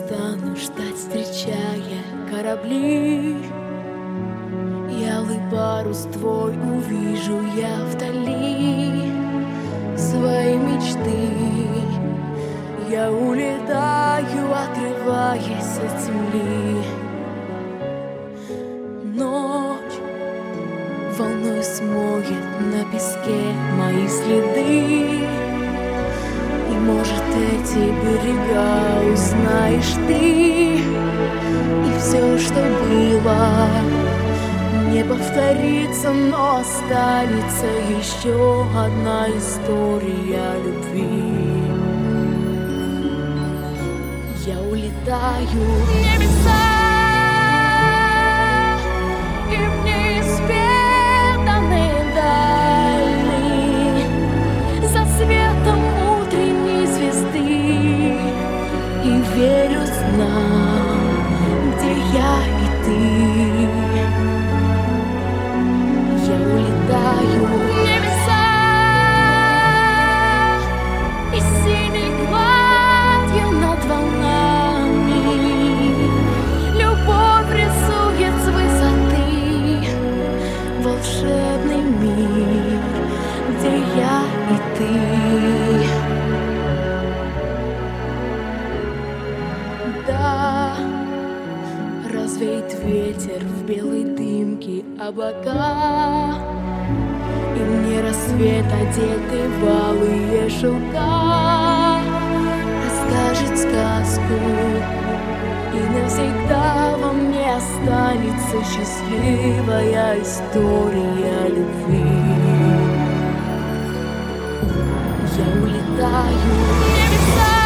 стану ждать, встречая корабли. И алый парус твой увижу я вдали. Свои мечты я улетаю, отрываясь от земли. Ночь волной смоет на песке мои следы. И, может, эти берега узнаешь ты. И все, что было, не повторится, но останется еще одна история любви. Я улетаю в небеса, и в неизведанные дали, за светом утренней звезды. И верю снам, где я и ты. Я улетаю в небеса, и синей гладью над волнами любовь рисует с высоты волшебный мир, где я и ты. Да, развеет ветер в белой дымке облака, и мне рассвет, одетый в алые шелка, расскажет сказку, и навсегда во мне останется счастливая история любви. Я улетаю в небеса,